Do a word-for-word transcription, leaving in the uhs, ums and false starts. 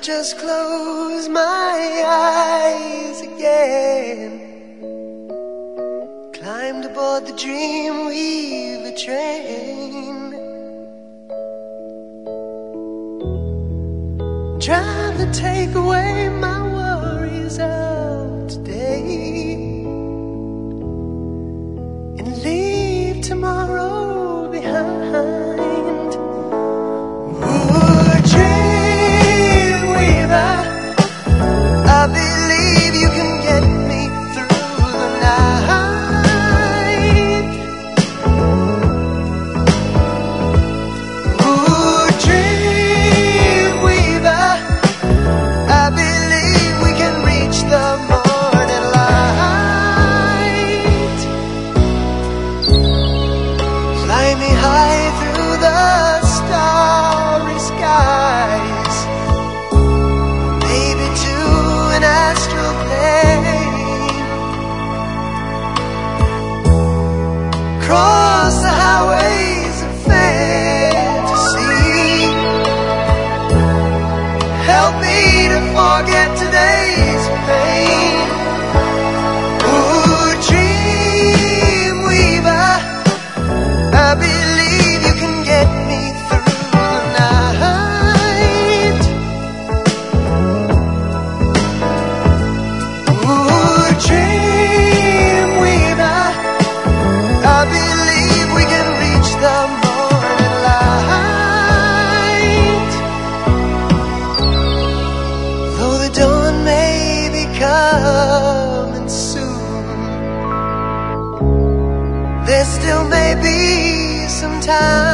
just close my eyes again, climbed aboard the Dreamweaver train, drive to take away my worries of today and leave tomorrow behind. I believe you can get me through the night. Ooh, Dreamweaver, I believe we can reach the morning light. Fly me high through the starry skies, an astral plane, cross the highways of fantasy, help me to forget today's pain. Ooh, Dreamweaver, I believe you can get me through the night. Dreamweaver, I believe we can reach the morning light. Though the dawn may be coming soon, there still may be some time